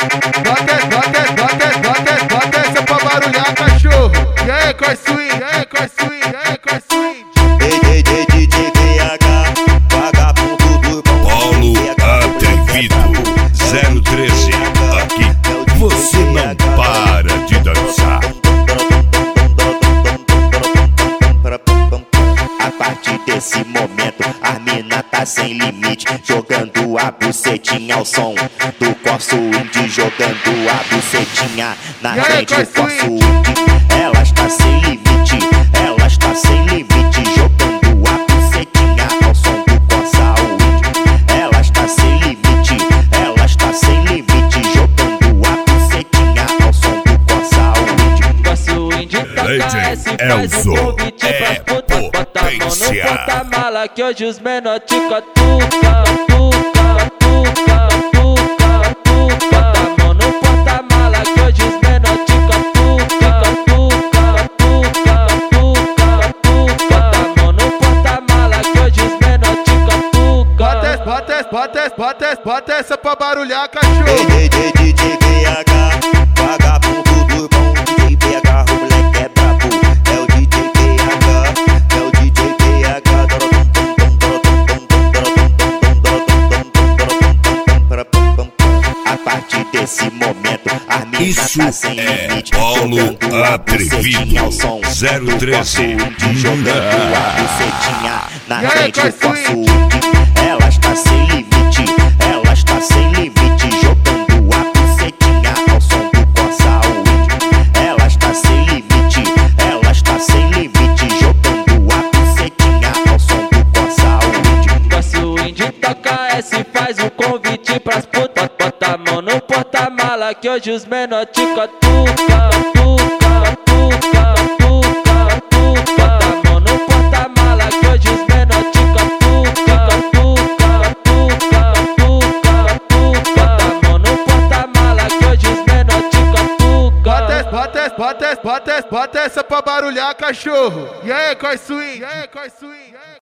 Bota essa pra barulhar, cachorro. E aí, quais swing? E aí, quais swing? E aí, quais swing? DJ BH, vagabundo do Paulo Atrevido 013. Aqui você não para de dançar. A partir desse momento, a mina tá sem limite, jogando a bucetinha ao som do Corso Indie, jogando a bucetinha na frente do Corso Indie. Ela está sem limite, ela está sem limite, jogando a bucetinha ao som do Corso Indie. Ela está sem limite, ela está sem limite, jogando a bucetinha ao som do Corso Indie. Corso Indie toca esse faz um convite pras putas. Bota a mão no porta-mala que hoje os menor te catuca. Bota a mão no porta-mala que hoje os menor te catuca. Bota a mão no porta-mala que hoje os menor te catuca. Bota essa pra barulhar, cachorro. DJ BH, vagabundo do bom. DJ BH, o moleque é brabo. É o DJ BH, é o DJ BH. A partir desse momento, a mina Isso tá sem é limite, Paulo jogando a Atrevido bucetinha ao som do 013. Corso Indie, jogando a bucetinha na E aí, frente do quais Corso swing? Indie. Ela está sem limite, ela está sem limite, jogando a bucetinha ao som do Corso Indie. Ela está sem limite, ela está sem limite, jogando a bucetinha ao som do Corso Indie. Corso Indie toca esse faz um convite pras putas. Bota a mão no porta-mala que hoje os menor te catuca. Bota a mão no porta-mala que hoje os menor te catuca. Bota a mão no porta-mala que hoje os menor te catuca. Bota essa pra barulhar, cachorro. E aí, quais swing? E aí, quais swing?